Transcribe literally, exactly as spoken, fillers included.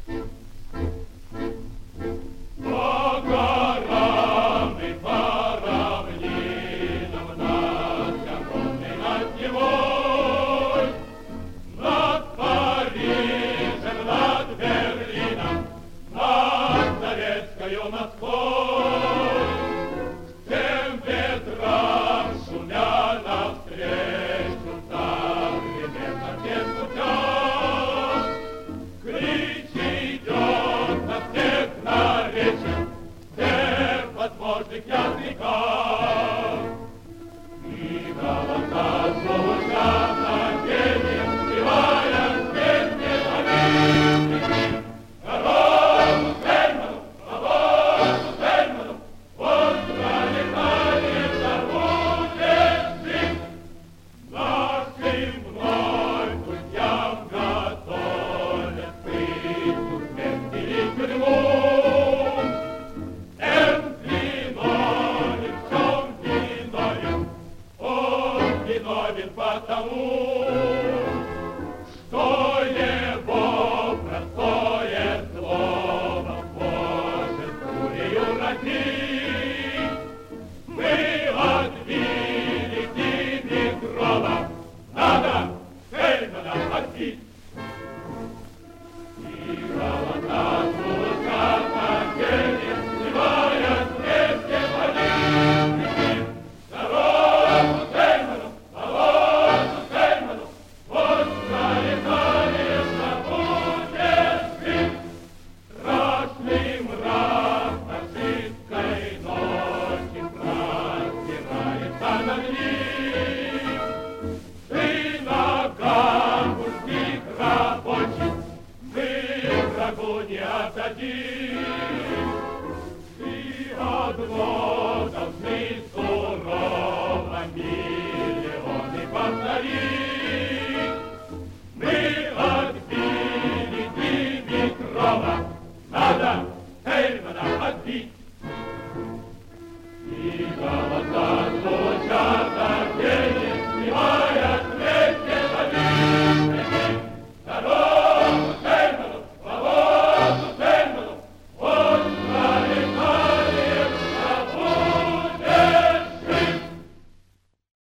По горам и по равнинам над Габоной, над Невой, над Парижем, над Берлином, над Советскою Москвой, всем ветрам шумя навстречу, там, где нет совсем путя, кричи идет на всех наречиях, всех возможных языках. И голоса звучат на пение, спевая песни победных. Народу Фельдману, свободу Фельдману, вот пролетарии забудет жить. Нашим вновь путям готовят пытку, смерть или тюрьму. М виновен, в чем виновен, он виновен потому, что его простое слово может пулею разить. Мы отбили Димитрова, надо Фельдмана отбить. И голоса звучат на пение, спевая вместе победных. Народу Фельдману, свободу Фельдману, вот пролетарии забудет жить. Страшный мрак фашистской ночи простирается над ним. Ты на гамбургских рабочих мы врагу не отдадим. И одно должны сурово миллионы повторить. Мы отбили Димитрова, надо Фельдмана отбить.